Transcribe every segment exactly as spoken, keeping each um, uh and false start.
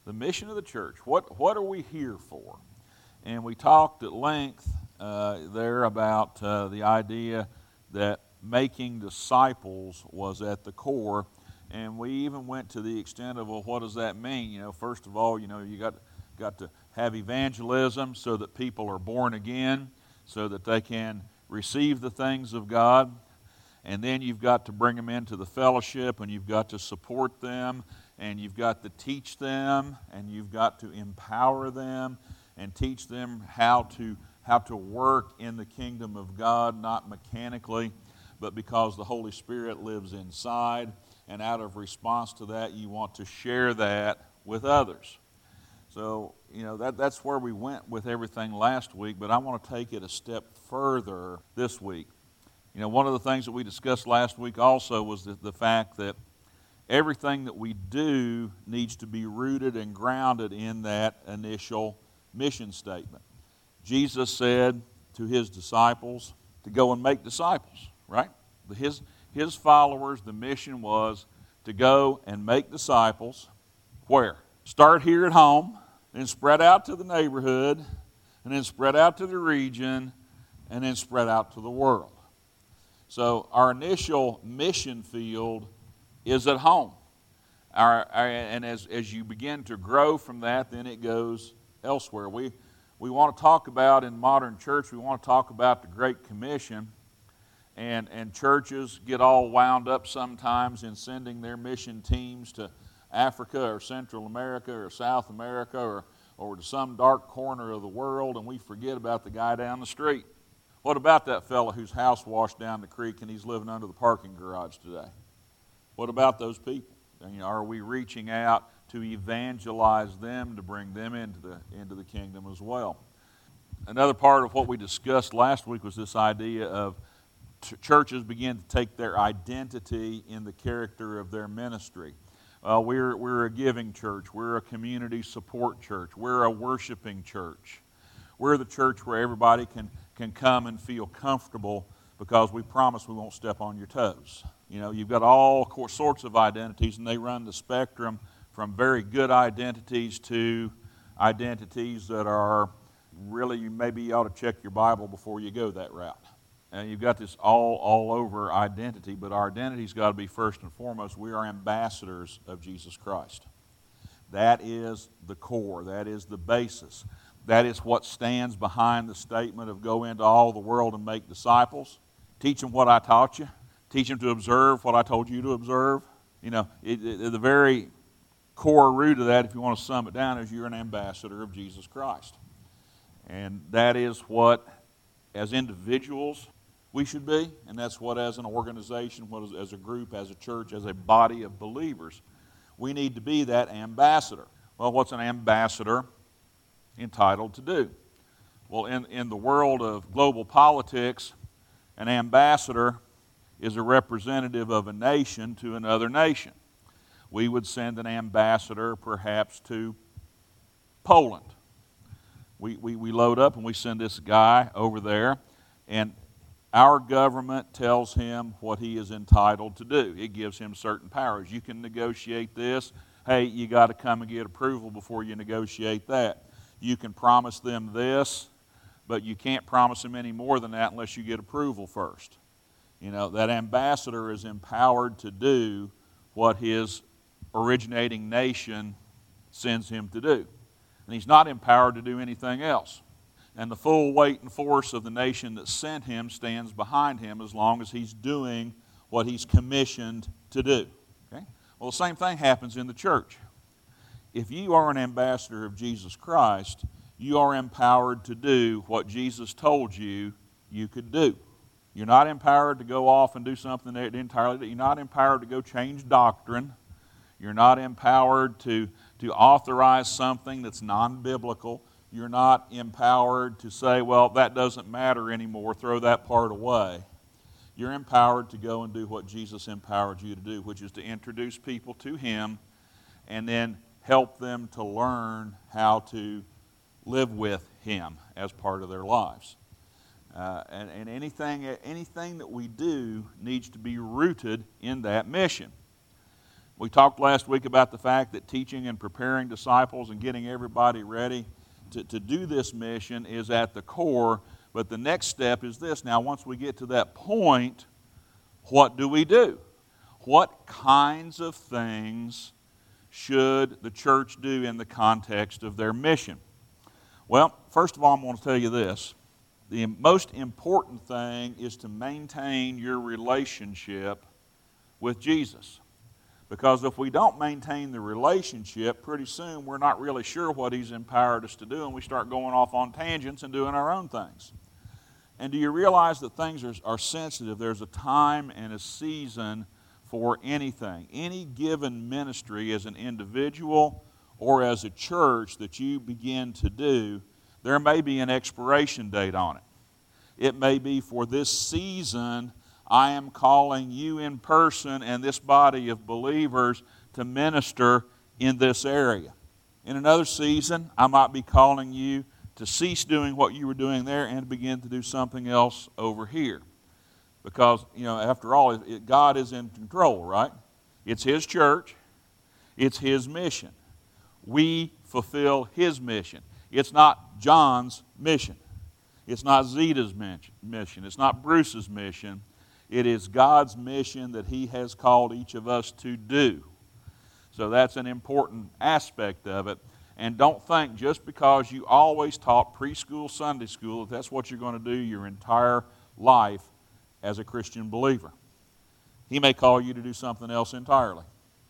The mission of the church. What, what are we here for? And we talked at length uh, there about uh, the idea that making disciples was at the core. And we even went to the extent of, well, what does that mean? You know, first of all, you know, you got, got to have evangelism so that people are born again, so that they can receive the things of God. And then you've got to bring them into the fellowship, and you've got to support them, and you've got to teach them, and you've got to empower them and teach them how to how to work in the kingdom of God, not mechanically, but because the Holy Spirit lives inside. And out of response to that, you want to share that with others. So, you know, that, that's where we went with everything last week, but I want to take it a step further this week. You know, one of the things that we discussed last week also was the, the fact that everything that we do needs to be rooted and grounded in that initial mission statement. Jesus said to his disciples to go and make disciples, right? His, his followers, the mission was to go and make disciples. Where? Start here at home, then spread out to the neighborhood, and then spread out to the region, and then spread out to the world. So our initial mission field is at home. Our, our, and as, as you begin to grow from that, then it goes elsewhere. We, we want to talk about, in modern church, we want to talk about the Great Commission. And, and churches get all wound up sometimes in sending their mission teams to Africa or Central America or South America or, or to some dark corner of the world, and we forget about the guy down the street. What about that fellow whose house washed down the creek and he's living under the parking garage today? What about those people? You know, are we reaching out to evangelize them, to bring them into the into the kingdom as well? Another part of what we discussed last week was this idea of ch- churches begin to take their identity in the character of their ministry. Uh, we're we're a giving church. We're a community support church. We're a worshiping church. We're the church where everybody can can come and feel comfortable because we promise we won't step on your toes. You know, you've got all sorts of identities, and they run the spectrum from very good identities to identities that are really, you maybe you ought to check your Bible before you go that route. And you've got this all, all over identity, but our identity's got to be first and foremost, we are ambassadors of Jesus Christ. That is the core. That is the basis. That is what stands behind the statement of go into all the world and make disciples. Teach them what I taught you. Teach them to observe what I told you to observe. You know, it, it, the very core root of that, if you want to sum it down, is you're an ambassador of Jesus Christ. And that is what, as individuals, we should be. And that's what, as an organization, what as a group, as a church, as a body of believers, we need to be that ambassador. Well, what's an ambassador entitled to do? Well, in, in the world of global politics, an ambassador is a representative of a nation to another nation. We would send an ambassador perhaps to Poland. We, we, we load up and we send this guy over there, and our government tells him what he is entitled to do. It gives him certain powers. You can negotiate this. Hey, you got to come and get approval before you negotiate that. You can promise them this, but you can't promise them any more than that unless you get approval first. You know, that ambassador is empowered to do what his originating nation sends him to do. And he's not empowered to do anything else. And the full weight and force of the nation that sent him stands behind him as long as he's doing what he's commissioned to do. Okay? Well, the same thing happens in the church. If you are an ambassador of Jesus Christ, you are empowered to do what Jesus told you you could do. You're not empowered to go off and do something that entirely, you're not empowered to go change doctrine. You're not empowered to, to authorize something that's non-biblical. You're not empowered to say, well, that doesn't matter anymore, throw that part away. You're empowered to go and do what Jesus empowered you to do, which is to introduce people to Him and then help them to learn how to live with Him as part of their lives. Uh, and, and anything, anything that we do needs to be rooted in that mission. We talked last week about the fact that teaching and preparing disciples and getting everybody ready to, to do this mission is at the core. But the next step is this. Now, once we get to that point, what do we do? What kinds of things should the church do in the context of their mission? Well, first of all, I'm going to tell you this. The most important thing is to maintain your relationship with Jesus. Because if we don't maintain the relationship, pretty soon we're not really sure what He's empowered us to do, and we start going off on tangents and doing our own things. And do you realize that things are, are sensitive? There's a time and a season for anything. Any given ministry as an individual or as a church that you begin to do, there may be an expiration date on it. It may be for this season, I am calling you in person and this body of believers to minister in this area. In another season, I might be calling you to cease doing what you were doing there and begin to do something else over here. Because, you know, after all, it, it, God is in control, right? It's His church. It's His mission. We fulfill His mission. It's not John's mission. It's not Zeta's mission. It's not Bruce's mission. It is God's mission that He has called each of us to do. So that's an important aspect of it. And don't think just because you always taught preschool Sunday school that that's what you're going to do your entire life as a Christian believer. He may call you to do something else entirely.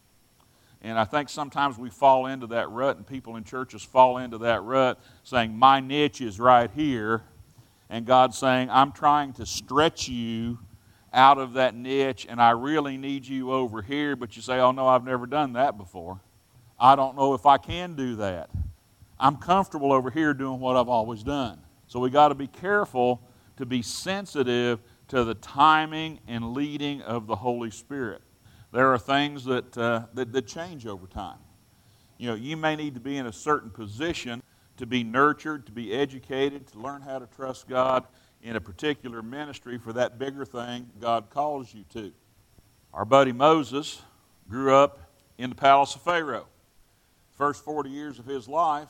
And I think sometimes we fall into that rut, and people in churches fall into that rut saying, my niche is right here. And God's saying, I'm trying to stretch you out of that niche, and I really need you over here. But you say, oh, no, I've never done that before. I don't know if I can do that. I'm comfortable over here doing what I've always done. So we got to be careful to be sensitive to the timing and leading of the Holy Spirit. There are things that, uh, that, that change over time. You know, you may need to be in a certain position to be nurtured, to be educated, to learn how to trust God in a particular ministry for that bigger thing God calls you to. Our buddy Moses grew up in the palace of Pharaoh. The first forty years of his life,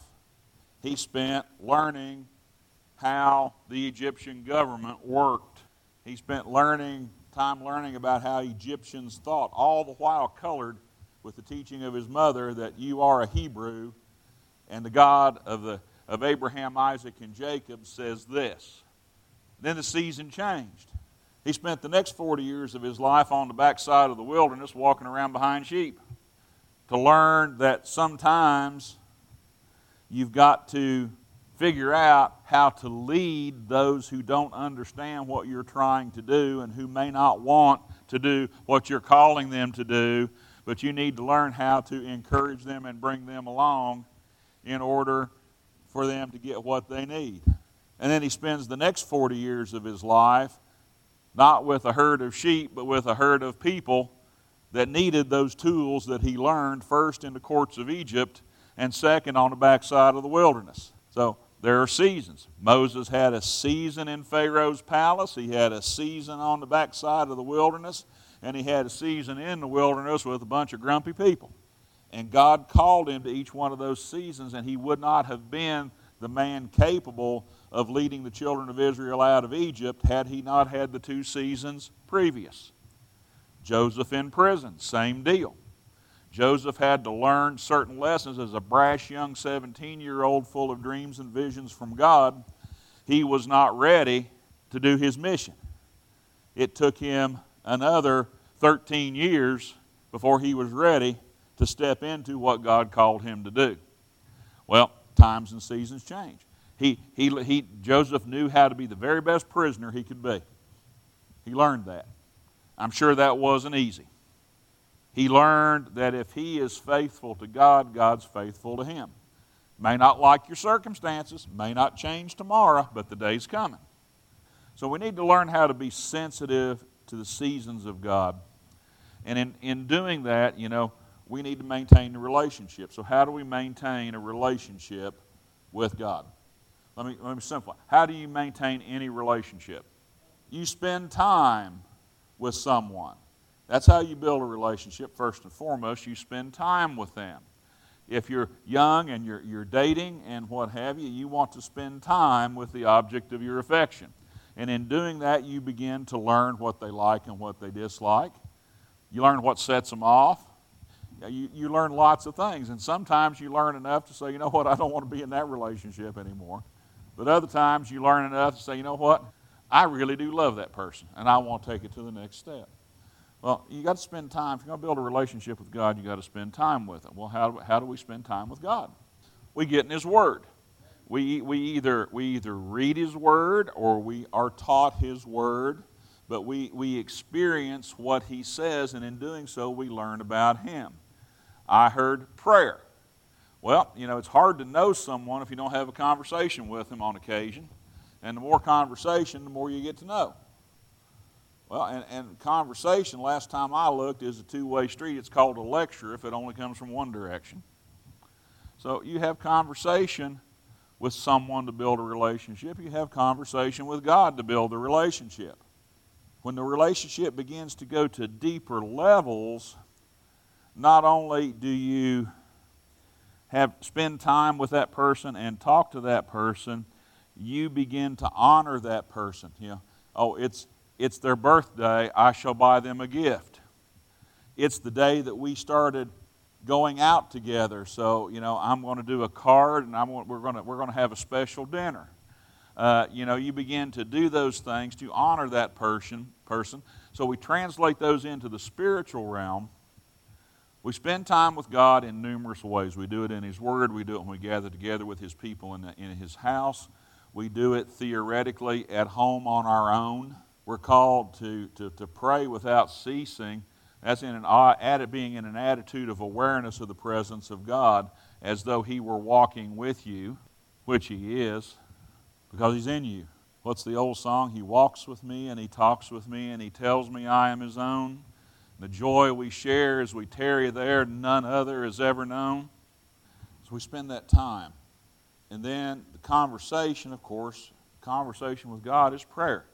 he spent learning how the Egyptian government worked. He spent learning time learning about how Egyptians thought, all the while colored with the teaching of his mother that you are a Hebrew, and the God of the of Abraham, Isaac, and Jacob says this. Then the season changed. He spent the next forty years of his life on the backside of the wilderness walking around behind sheep to learn that sometimes you've got to figure out how to lead those who don't understand what you're trying to do and who may not want to do what you're calling them to do, but you need to learn how to encourage them and bring them along in order for them to get what they need. And then he spends the next forty years of his life not with a herd of sheep, but with a herd of people that needed those tools that he learned first in the courts of Egypt and second on the backside of the wilderness. So there are seasons. Moses had a season in Pharaoh's palace. He had a season on the backside of the wilderness. And he had a season in the wilderness with a bunch of grumpy people. And God called him to each one of those seasons, and he would not have been the man capable of leading the children of Israel out of Egypt had he not had the two seasons previous. Joseph in prison, same deal. Joseph had to learn certain lessons as a brash young seventeen-year-old full of dreams and visions from God. He was not ready to do his mission. It took him another thirteen years before he was ready to step into what God called him to do. Well, times and seasons change. He, he, he, Joseph knew how to be the very best prisoner he could be. He learned that. I'm sure that wasn't easy. He learned that if he is faithful to God, God's faithful to him. May not like your circumstances, may not change tomorrow, but the day's coming. So we need to learn how to be sensitive to the seasons of God. And in, in doing that, you know, we need to maintain the relationship. So how do we maintain a relationship with God? Let me, let me simplify. How do you maintain any relationship? You spend time with someone. That's how you build a relationship. First and foremost, you spend time with them. If you're young and you're, you're dating and what have you, you want to spend time with the object of your affection. And in doing that, you begin to learn what they like and what they dislike. You learn what sets them off. You, you learn lots of things. And sometimes you learn enough to say, you know what, I don't want to be in that relationship anymore. But other times you learn enough to say, you know what, I really do love that person, and I want to take it to the next step. Well, you got to spend time. If you're going to build a relationship with God, you got to spend time with Him. Well, how, how do we spend time with God? We get in His Word. We, we, either, we either read His Word or we are taught His Word, but we, we experience what He says, and in doing so, we learn about Him. I heard prayer. Well, you know, it's hard to know someone if you don't have a conversation with them on occasion. And the more conversation, the more you get to know. Well, and, and conversation, last time I looked, is a two-way street. It's called a lecture if it only comes from one direction. So you have conversation with someone to build a relationship. You have conversation with God to build a relationship. When the relationship begins to go to deeper levels, not only do you have spend time with that person and talk to that person, you begin to honor that person. You know, oh, it's it's their birthday, I shall buy them a gift. It's the day that we started going out together, so you know I'm going to do a card, and I'm we're going to we're going to have a special dinner. Uh, you know, you begin to do those things to honor that person. Person. So we translate those into the spiritual realm. We spend time with God in numerous ways. We do it in His Word. We do it when we gather together with His people in, the, in His house. We do it theoretically at home on our own. We're called to, to, to pray without ceasing. That's in an added, being in an attitude of awareness of the presence of God, as though He were walking with you, which He is, because He's in you. What's the old song? He walks with me and He talks with me and He tells me I am His own. The joy we share as we tarry there, none other is ever known. So we spend that time. And then the conversation, of course, conversation with God is prayer.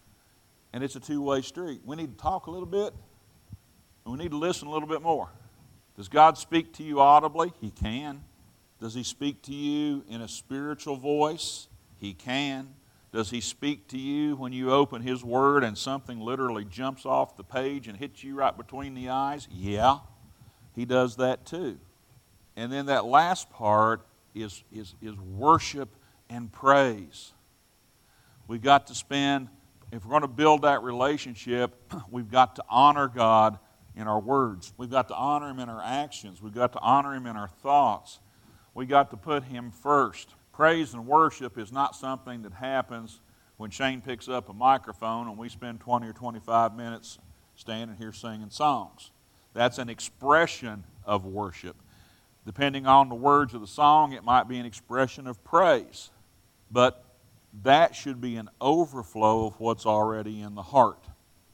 And it's a two-way street. We need to talk a little bit, and we need to listen a little bit more. Does God speak to you audibly? He can. Does He speak to you in a spiritual voice? He can. Does He speak to you when you open His Word and something literally jumps off the page and hits you right between the eyes? Yeah, He does that too. And then that last part is, is, is worship and praise. We've got to spend, if we're going to build that relationship, we've got to honor God in our words. We've got to honor Him in our actions. We've got to honor Him in our thoughts. We've got to put Him first. Praise and worship is not something that happens when Shane picks up a microphone and we spend twenty or twenty-five minutes standing here singing songs. That's an expression of worship. Depending on the words of the song, it might be an expression of praise. But that should be an overflow of what's already in the heart.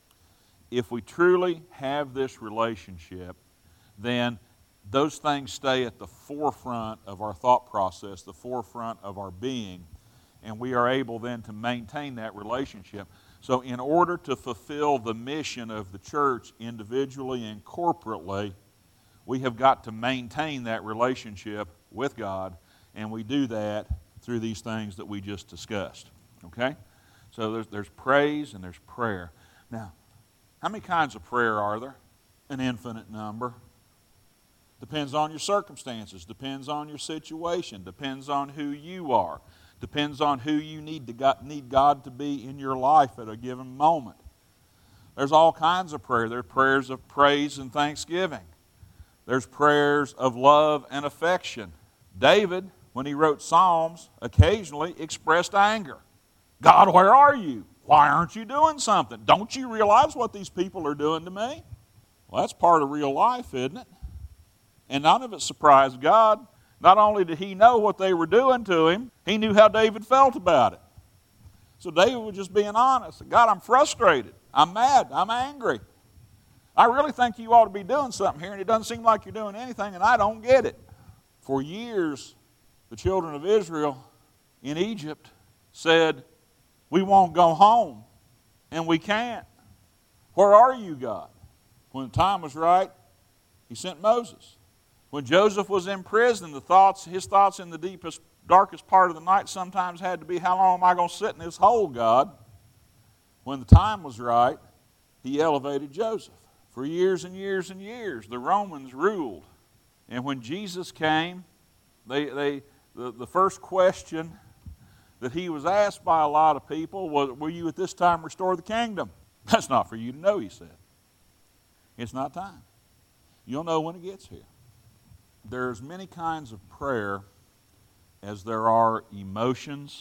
If we truly have this relationship, then those things stay at the forefront of our thought process, the forefront of our being, and we are able then to maintain that relationship. So in order to fulfill the mission of the church individually and corporately, we have got to maintain that relationship with God, and we do that through these things that we just discussed. Okay? So there's, there's praise and there's prayer. Now, how many kinds of prayer are there? An infinite number. Depends on your circumstances, depends on your situation, depends on who you are, depends on who you need to God, need God to be in your life at a given moment. There's all kinds of prayer. There are prayers of praise and thanksgiving. There's prayers of love and affection. David, when he wrote Psalms, occasionally expressed anger. God, where are you? Why aren't you doing something? Don't you realize what these people are doing to me? Well, that's part of real life, isn't it? And none of it surprised God. Not only did He know what they were doing to him, He knew how David felt about it. So David was just being honest. God, I'm frustrated. I'm mad. I'm angry. I really think you ought to be doing something here, and it doesn't seem like you're doing anything, and I don't get it. For years, the children of Israel in Egypt said, we won't go home, and we can't. Where are you, God? When the time was right, he sent Moses. When Joseph was in prison, the thoughts, his thoughts in the deepest, darkest part of the night sometimes had to be, how long am I going to sit in this hole, God? When the time was right, he elevated Joseph. For years and years and years, the Romans ruled. And when Jesus came, they, they, the, the first question that he was asked by a lot of people was, will you at this time restore the kingdom? That's not for you to know, he said. It's not time. You'll know when it gets here. There's many kinds of prayer as there are emotions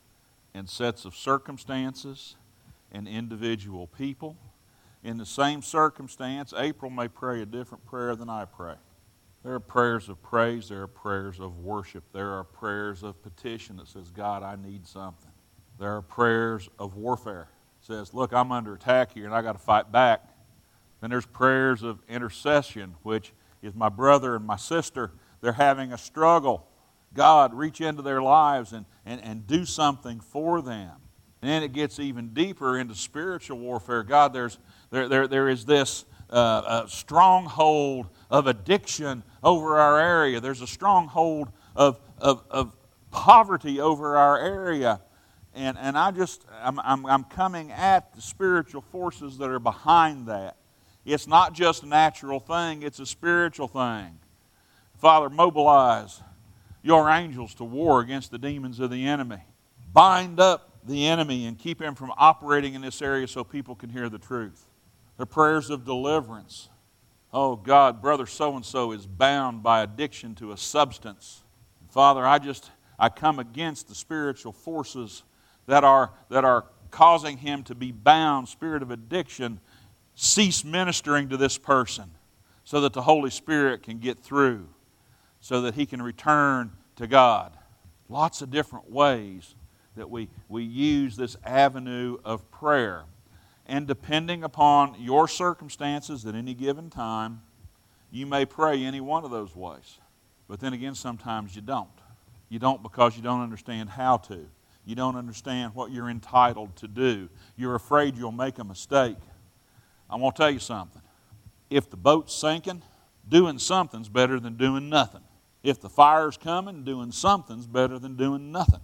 and sets of circumstances and individual people. In the same circumstance, April may pray a different prayer than I pray. There are prayers of praise. There are prayers of worship. There are prayers of petition that says, God, I need something. There are prayers of warfare. It says, look, I'm under attack here and I got to fight back. Then there's prayers of intercession, which is my brother and my sister. They're having a struggle. God, reach into their lives and, and, and do something for them. And then it gets even deeper into spiritual warfare. God, there's there there there is this uh, uh, stronghold of addiction over our area. There's a stronghold of of, of poverty over our area, and and I just I'm, I'm I'm coming at the spiritual forces that are behind that. It's not just a natural thing; it's a spiritual thing. Father, mobilize your angels to war against the demons of the enemy. Bind up the enemy and keep him from operating in this area so people can hear the truth. The prayers of deliverance. Oh God, brother so-and-so is bound by addiction to a substance. Father, I just, I come against the spiritual forces that are, that are causing him to be bound, spirit of addiction. Cease ministering to this person so that the Holy Spirit can get through, so that he can return to God. Lots of different ways that we, we use this avenue of prayer. And depending upon your circumstances at any given time, you may pray any one of those ways. But then again, sometimes you don't. You don't because you don't understand how to. You don't understand what you're entitled to do. You're afraid you'll make a mistake. I'm going to tell you something. If the boat's sinking, doing something's better than doing nothing. If the fire's coming, doing something's better than doing nothing.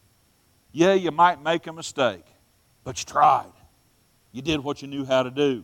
Yeah, you might make a mistake, but you tried. You did what you knew how to do.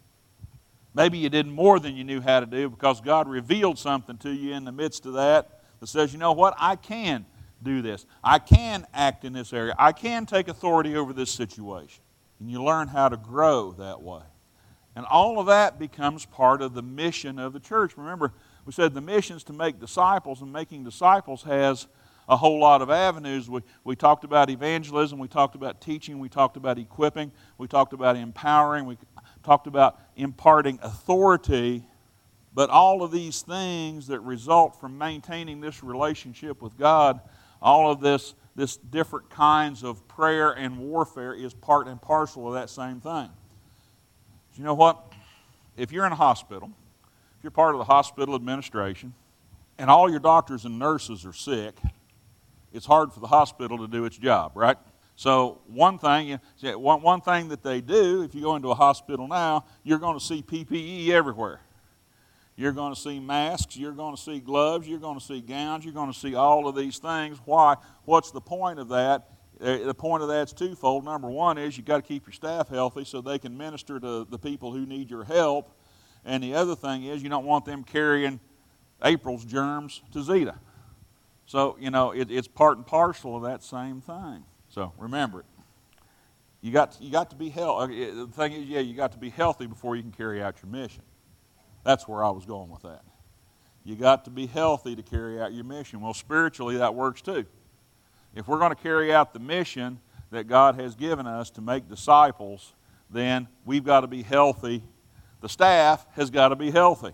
Maybe you did more than you knew how to do because God revealed something to you in the midst of that that says, you know what, I can do this. I can act in this area. I can take authority over this situation. And you learn how to grow that way. And all of that becomes part of the mission of the church. Remember, we said the mission is to make disciples, and making disciples has a whole lot of avenues. We, we talked about evangelism, we talked about teaching, we talked about equipping, we talked about empowering, we talked about imparting authority. But all of these things that result from maintaining this relationship with God, all of this, this different kinds of prayer and warfare is part and parcel of that same thing. You know what? If you're in a hospital, if you're part of the hospital administration, and all your doctors and nurses are sick, it's hard for the hospital to do its job, right? So one thing, one, one thing that they do, if you go into a hospital now, you're going to see P P E everywhere. You're going to see masks, you're going to see gloves, you're going to see gowns, you're going to see all of these things. Why? What's the point of that? The point of that's twofold. Number one is you've got to keep your staff healthy so they can minister to the people who need your help. And the other thing is you don't want them carrying April's germs to Zeta. So, you know, it, it's part and parcel of that same thing. So remember it. You got, you got to be healthy. The thing is, yeah, you got to be healthy before you can carry out your mission. That's where I was going with that. You got to be healthy to carry out your mission. Well, spiritually, that works too. If we're going to carry out the mission that God has given us to make disciples, then we've got to be healthy. The staff has got to be healthy.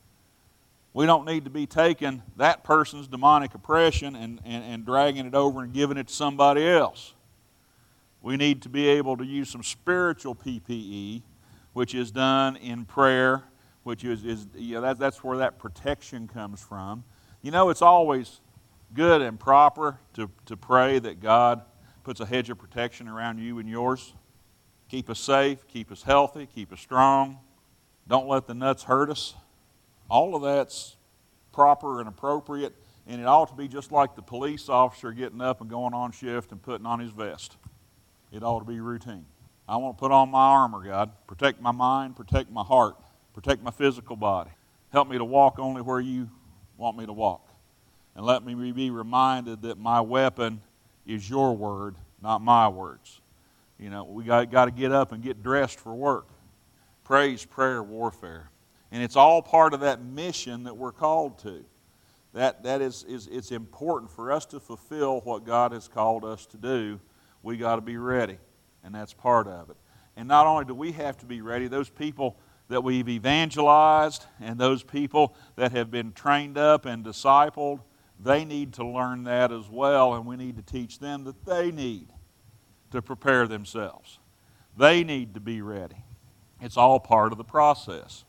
We don't need to be taking that person's demonic oppression and, and, and dragging it over and giving it to somebody else. We need to be able to use some spiritual P P E, which is done in prayer, which is, is you know, that, that's where that protection comes from. You know, it's always good and proper to, to pray that God puts a hedge of protection around you and yours. Keep us safe, keep us healthy, keep us strong. Don't let the nuts hurt us. All of that's proper and appropriate, and it ought to be just like the police officer getting up and going on shift and putting on his vest. It ought to be routine. I want to put on my armor, God. Protect my mind, protect my heart, protect my physical body. Help me to walk only where you want me to walk. And let me be reminded that my weapon is your word, not my words. You know, we got, got to get up and get dressed for work. Praise, prayer, warfare. And it's all part of that mission that we're called to. That, that is, is it's important for us to fulfill what God has called us to do. We got to be ready, and that's part of it. And not only do we have to be ready, those people that we've evangelized and those people that have been trained up and discipled, they need to learn that as well, and we need to teach them that they need to prepare themselves. They need to be ready. It's all part of the process.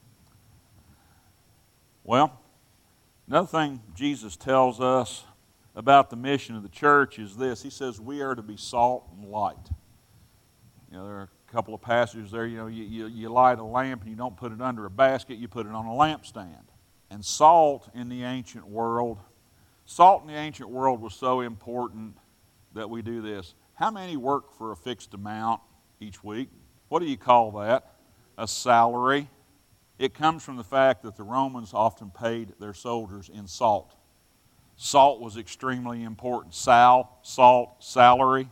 Well, another thing Jesus tells us about the mission of the church is this. He says we are to be salt and light. You know, there are a couple of passages there. You know, you, you, you light a lamp and you don't put it under a basket, you put it on a lampstand. And salt in the ancient world, salt in the ancient world was so important that we do this. How many work for a fixed amount each week? What do you call that? A salary. It comes from the fact that the Romans often paid their soldiers in salt. Salt was extremely important. Sal, salt, salary.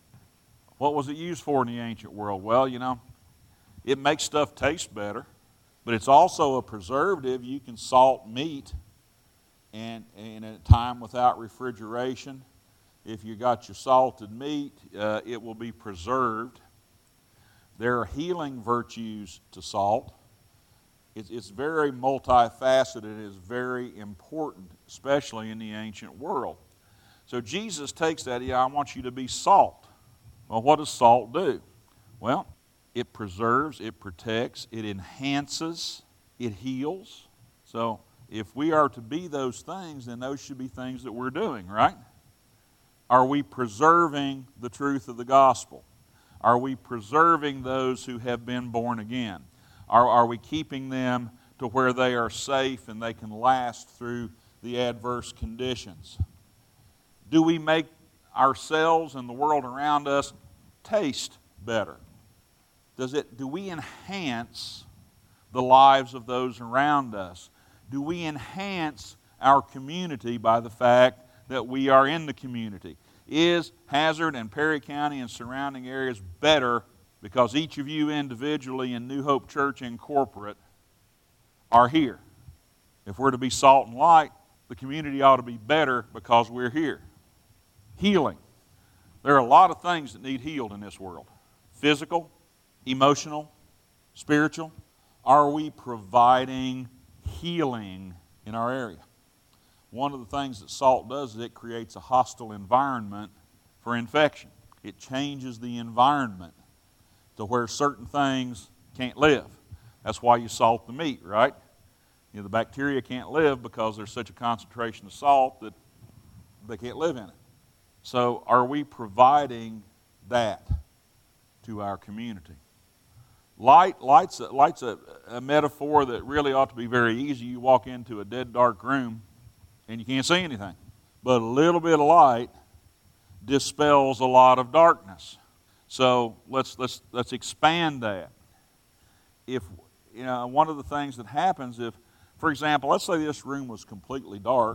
What was it used for in the ancient world? Well, you know, it makes stuff taste better, but it's also a preservative. You can salt meat, and in a time without refrigeration, if you got your salted meat, uh, it will be preserved. There are healing virtues to salt. It's, it's very multifaceted. It is very important, especially in the ancient world. So Jesus takes that, yeah, I want you to be salt. Well, what does salt do? Well, it preserves, it protects, it enhances, it heals. So if we are to be those things, then those should be things that we're doing, right? Are we preserving the truth of the gospel? Are we preserving those who have been born again? Are, are we keeping them to where they are safe and they can last through the adverse conditions? Do we make ourselves and the world around us taste better? Does it, do we enhance the lives of those around us? Do we enhance our community by the fact that we are in the community? Is Hazard and Perry County and surrounding areas better because each of you individually in New Hope Church Incorporated are here? If we're to be salt and light, the community ought to be better because we're here. Healing. There are a lot of things that need healed in this world. Physical, emotional, spiritual. Are we providing healing in our area? One of the things that salt does is it creates a hostile environment for infection. It changes the environment to where certain things can't live. That's why you salt the meat, right? You know, the bacteria can't live because there's such a concentration of salt that they can't live in it. So are we providing that to our community? Light, light's, a, light's a, a metaphor that really ought to be very easy. You walk into a dead dark room and you can't see anything. But a little bit of light dispels a lot of darkness. So let's let's let's expand that. If you know, one of the things that happens if, for example, let's say this room was completely dark.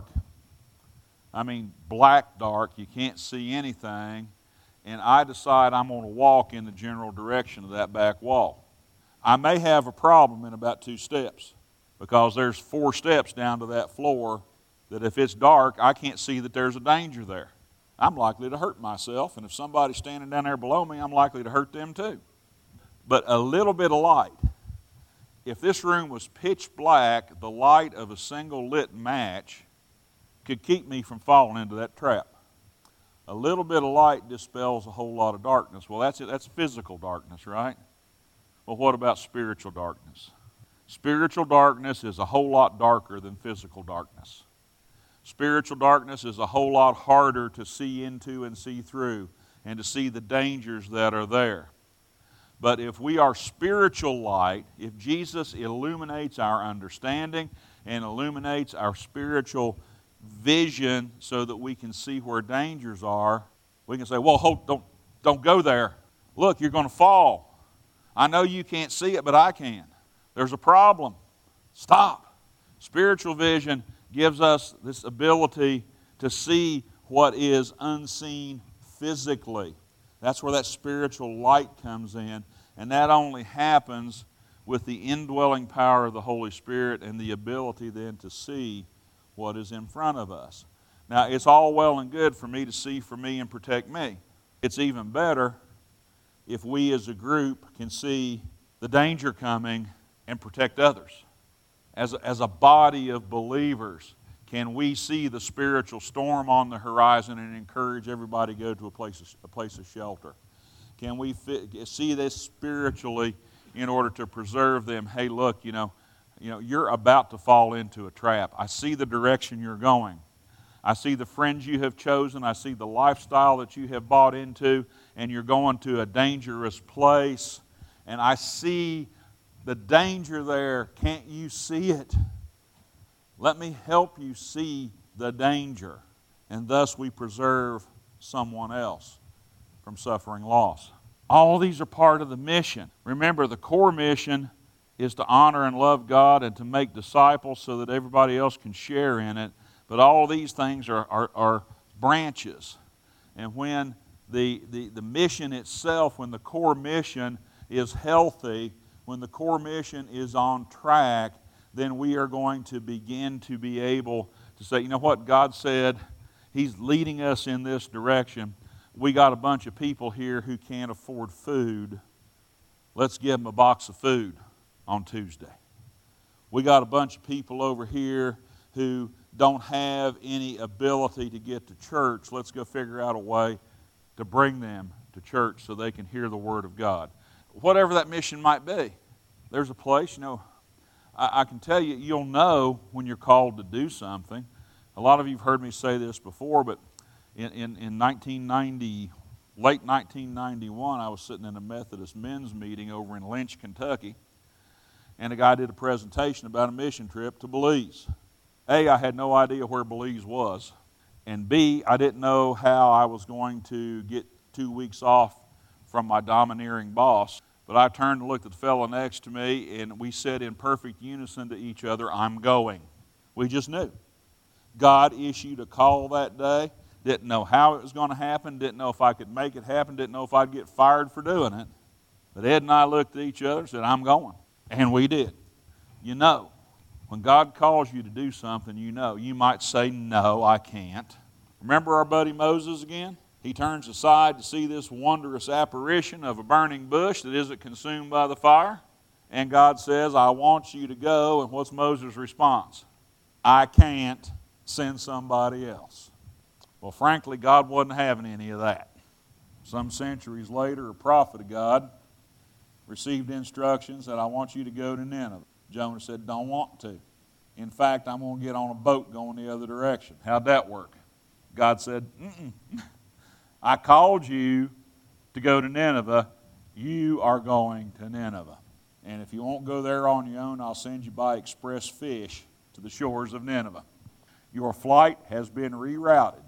I mean, black dark, you can't see anything, and I decide I'm going to walk in the general direction of that back wall. I may have a problem in about two steps because there's four steps down to that floor that if it's dark, I can't see that there's a danger there. I'm likely to hurt myself, and if somebody's standing down there below me, I'm likely to hurt them too. But a little bit of light. If this room was pitch black, the light of a single lit match could keep me from falling into that trap. A little bit of light dispels a whole lot of darkness. Well, that's it. That's physical darkness, right? Well, what about spiritual darkness? Spiritual darkness is a whole lot darker than physical darkness. Spiritual darkness is a whole lot harder to see into and see through and to see the dangers that are there. But if we are spiritual light, if Jesus illuminates our understanding and illuminates our spiritual vision so that we can see where dangers are, we can say, well, hold, don't, don't go there. Look, you're going to fall. I know you can't see it, but I can. There's a problem. Stop. Spiritual vision gives us this ability to see what is unseen physically. That's where that spiritual light comes in. And that only happens with the indwelling power of the Holy Spirit and the ability then to see what is in front of us. Now, it's all well and good for me to see for me and protect me. It's even better if we as a group can see the danger coming and protect others. As a, as a body of believers, can we see the spiritual storm on the horizon and encourage everybody to go to a place of, a place of shelter? Can we fit, see this spiritually in order to preserve them? Hey, look, you know, you know, you're about to fall into a trap. I see the direction you're going. I see the friends you have chosen. I see the lifestyle that you have bought into, and you're going to a dangerous place. And I see the danger there. Can't you see it? Let me help you see the danger. And thus we preserve someone else from suffering loss. All these are part of the mission. Remember, the core mission is to honor and love God and to make disciples so that everybody else can share in it. But all these things are, are, are branches. And when the, the, the mission itself, when the core mission is healthy, when the core mission is on track, then we are going to begin to be able to say, you know what, God said, He's leading us in this direction. We got a bunch of people here who can't afford food. Let's give them a box of food on Tuesday. We got a bunch of people over here who don't have any ability to get to church. Let's go figure out a way to bring them to church so they can hear the Word of God. Whatever that mission might be, there's a place, you know, I, I can tell you, you'll know when you're called to do something. A lot of you have heard me say this before, but in, in, in nineteen ninety, late nineteen ninety-one, I was sitting in a Methodist men's meeting over in Lynch, Kentucky, and a guy did a presentation about a mission trip to Belize. A, I had no idea where Belize was, and B, I didn't know how I was going to get two weeks off from my domineering boss. But I turned and looked at the fellow next to me, and we said in perfect unison to each other, I'm going. We just knew. God issued a call that day. Didn't know how it was going to happen. Didn't know if I could make it happen. Didn't know if I'd get fired for doing it. But Ed and I looked at each other and said, I'm going. And we did. You know, when God calls you to do something, you know. You might say, no, I can't. Remember our buddy Moses again? He turns aside to see this wondrous apparition of a burning bush that isn't consumed by the fire. And God says, I want you to go. And what's Moses' response? I can't. Send somebody else. Well, frankly, God wasn't having any of that. Some centuries later, a prophet of God received instructions that I want you to go to Nineveh. Jonah said, don't want to. In fact, I'm going to get on a boat going the other direction. How'd that work? God said, mm-mm. I called you to go to Nineveh. You are going to Nineveh. And if you won't go there on your own, I'll send you by express fish to the shores of Nineveh. Your flight has been rerouted.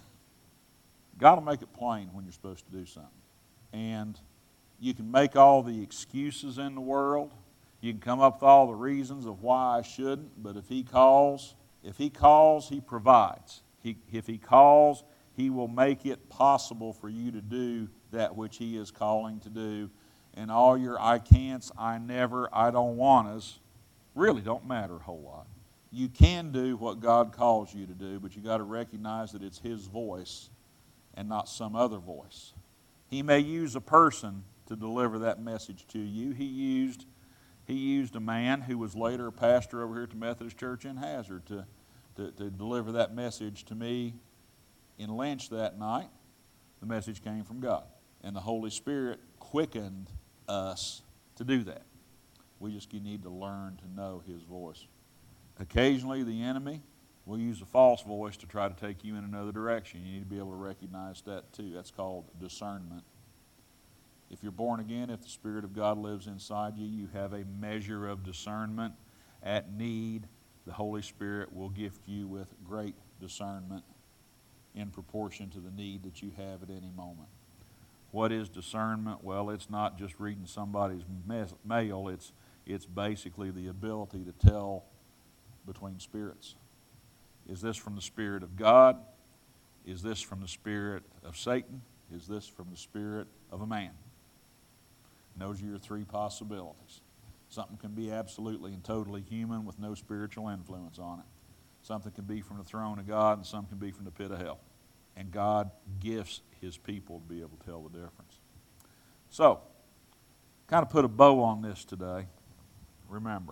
God will make it plain when you're supposed to do something. And you can make all the excuses in the world. You can come up with all the reasons of why I shouldn't. But if He calls, if He calls, He provides. He, if He calls, He will make it possible for you to do that which He is calling to do. And all your I can'ts, I never, I don't want-us really don't matter a whole lot. You can do what God calls you to do, but you got to recognize that it's His voice and not some other voice. He may use a person to deliver that message to you. He used, he used a man who was later a pastor over here at the Methodist Church in Hazard to, to, to deliver that message to me in Lynch that night. The message came from God, and the Holy Spirit quickened us to do that. We just need to learn to know His voice. Occasionally, the enemy will use a false voice to try to take you in another direction. You need to be able to recognize that too. That's called discernment. If you're born again, if the Spirit of God lives inside you, you have a measure of discernment. At need, the Holy Spirit will gift you with great discernment in proportion to the need that you have at any moment. What is discernment? Well, it's not just reading somebody's mail. It's, it's basically the ability to tell between spirits. Is this from the Spirit of God? Is this from the spirit of Satan? Is this from the spirit of a man? And those are your three possibilities. Something can be absolutely and totally human with no spiritual influence on it. Something can be from the throne of God, and some can be from the pit of hell. And God gifts His people to be able to tell the difference. So, kind of put a bow on this today. Remember,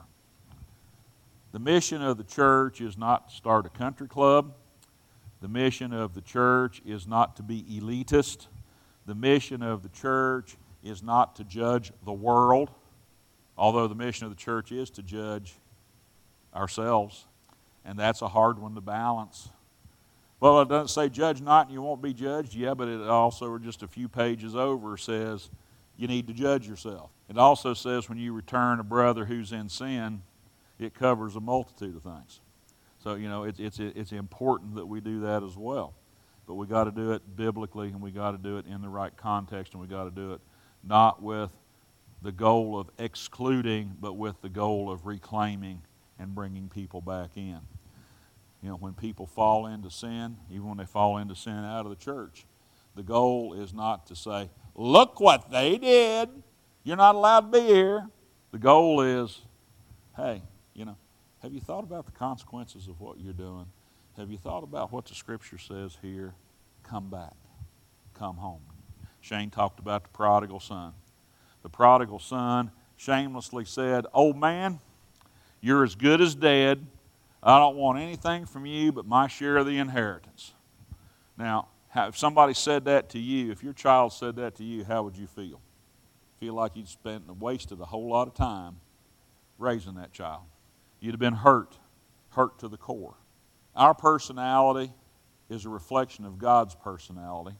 the mission of the church is not to start a country club. The mission of the church is not to be elitist. The mission of the church is not to judge the world, although the mission of the church is to judge ourselves, and that's a hard one to balance. Well, it doesn't say judge not and you won't be judged. Yeah, but it also, just a few pages over, says you need to judge yourself. It also says when you return a brother who's in sin, it covers a multitude of things. So, you know, it's, it's, it's important that we do that as well. But we got to do it biblically, and we got to do it in the right context, and we got to do it not with the goal of excluding, but with the goal of reclaiming and bringing people back in. You know, when people fall into sin, even when they fall into sin out of the church, the goal is not to say, look what they did, you're not allowed to be here. The goal is, hey, you know, have you thought about the consequences of what you're doing? Have you thought about what the Scripture says here? Come back. Come home. Shane talked about the prodigal son. The prodigal son shamelessly said, old man, you're as good as dead. I don't want anything from you but my share of the inheritance. Now, if somebody said that to you, if your child said that to you, how would you feel? Feel like you'd spent and wasted a whole lot of time raising that child. You'd have been hurt, hurt to the core. Our personality is a reflection of God's personality.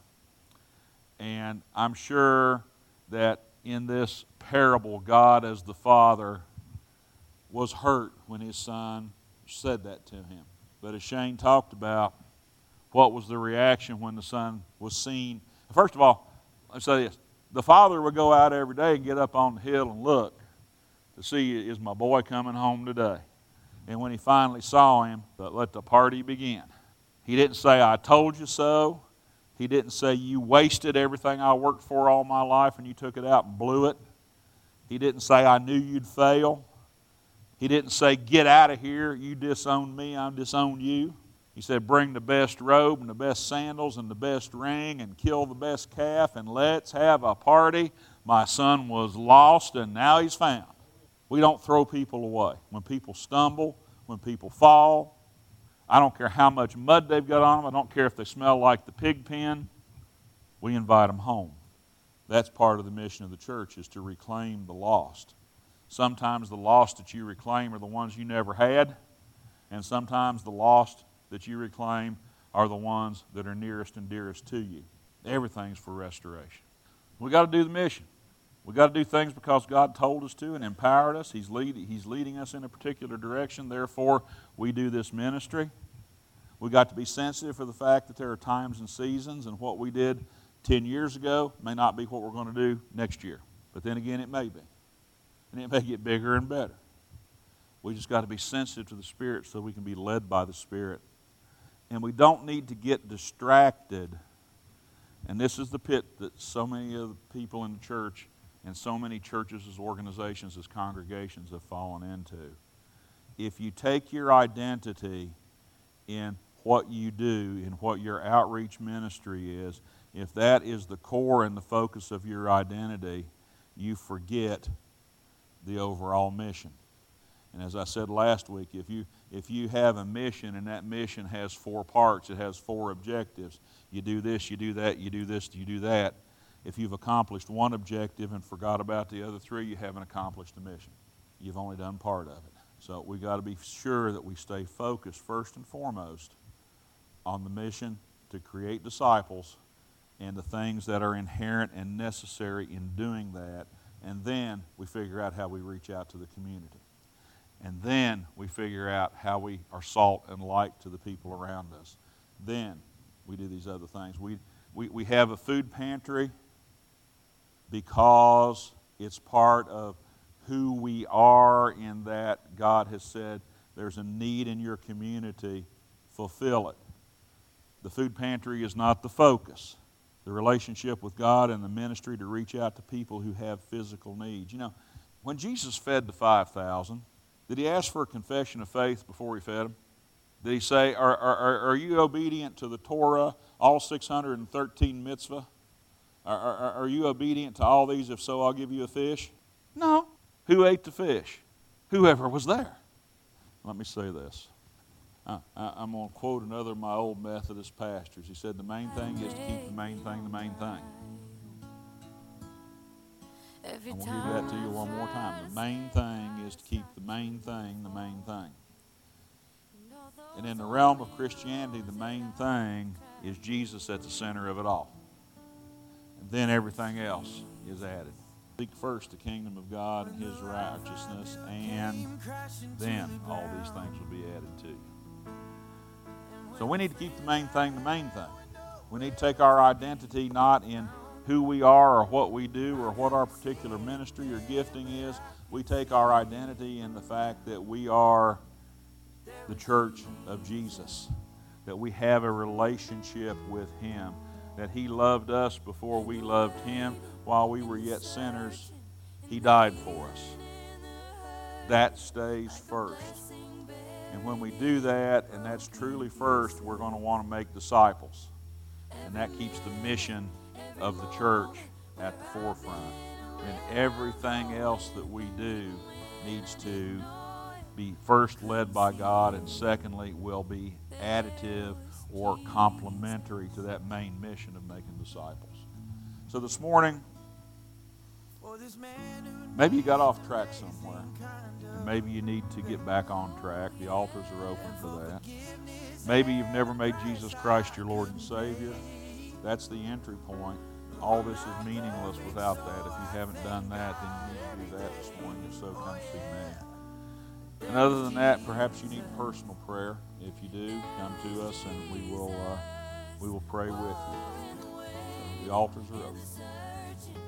And I'm sure that in this parable, God as the Father was hurt when His Son said that to Him. But as Shane talked about, what was the reaction when the Son was seen? First of all, let's say this. The Father would go out every day and get up on the hill and look to see, is my boy coming home today? And when He finally saw him, let the party begin. He didn't say, I told you so. He didn't say, you wasted everything I worked for all my life and you took it out and blew it. He didn't say, I knew you'd fail. He didn't say, get out of here. You disowned me, I disowned you. He said, bring the best robe and the best sandals and the best ring and kill the best calf and let's have a party. My son was lost and now he's found. We don't throw people away. When people stumble, when people fall, I don't care how much mud they've got on them. I don't care if they smell like the pig pen. We invite them home. That's part of the mission of the church, is to reclaim the lost. Sometimes the lost that you reclaim are the ones you never had, and sometimes the lost that you reclaim are the ones that are nearest and dearest to you. Everything's for restoration. We got to do the mission. We got to do things because God told us to and empowered us. He's, lead, he's leading us in a particular direction. Therefore, we do this ministry. We got to be sensitive for the fact that there are times and seasons, and what we did ten years ago may not be what we're going to do next year. But then again, it may be. And it may get bigger and better. We just got to be sensitive to the Spirit so we can be led by the Spirit. And we don't need to get distracted. And this is the pit that so many of the people in the church and so many churches as organizations, as congregations have fallen into. If you take your identity in what you do, in what your outreach ministry is, if that is the core and the focus of your identity, you forget the overall mission. And as I said last week, if you if you have a mission and that mission has four parts, it has four objectives. You do this, you do that, you do this, you do that. If you've accomplished one objective and forgot about the other three, you haven't accomplished the mission. You've only done part of it. So we've got to be sure that we stay focused first and foremost on the mission to create disciples and the things that are inherent and necessary in doing that. And then we figure out how we reach out to the community. And then we figure out how we are salt and light to the people around us. Then we do these other things. We, we, we have a food pantry because it's part of who we are, in that God has said there's a need in your community, fulfill it. The food pantry is not the focus. The relationship with God and the ministry to reach out to people who have physical needs. You know, when Jesus fed the five thousand, did he ask for a confession of faith before he fed them? Did he say, are, are, are you obedient to the Torah, all six hundred thirteen mitzvah? Are, are, are you obedient to all these? If so, I'll give you a fish. No. Who ate the fish? Whoever was there. Let me say this. I, I, I'm going to quote another of my old Methodist pastors. He said, the main thing is to keep the main thing the main thing. I'm going to give that to you one more time. The main thing is to keep the main thing the main thing. And in the realm of Christianity, the main thing is Jesus at the center of it all. And then everything else is added. Seek first the kingdom of God and His righteousness, and then all these things will be added to you. So we need to keep the main thing the main thing. We need to take our identity not in who we are or what we do or what our particular ministry or gifting is. We take our identity in the fact that we are the church of Jesus, that we have a relationship with Him, that He loved us before we loved Him. While we were yet sinners, He died for us. That stays first. And when we do that, and that's truly first, we're going to want to make disciples. And that keeps the mission of the church at the forefront. And everything else that we do needs to be first led by God, and secondly will be additive or complementary to that main mission of making disciples. So this morning, maybe you got off track somewhere, and maybe you need to get back on track. The altars are open for that. Maybe you've never made Jesus Christ your Lord and Savior. That's the entry point. All this is meaningless without that. If you haven't done that, then you need to do that this morning. If so, come see me. And other than that, perhaps you need personal prayer. If you do, come to us and we will uh, we will pray with you. So the altars are open.